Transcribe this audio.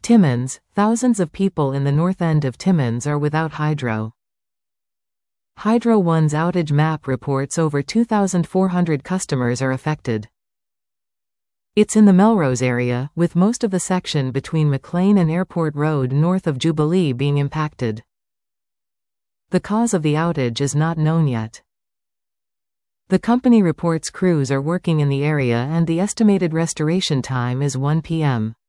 Timmins, thousands of people in the north end of Timmins are without hydro. Hydro One's outage map reports over 2,400 customers are affected. It's in the Melrose area, with most of the section between McLean and Airport Road north of Jubilee being impacted. The cause of the outage is not known yet. The company reports crews are working in the area and the estimated restoration time is 1 p.m.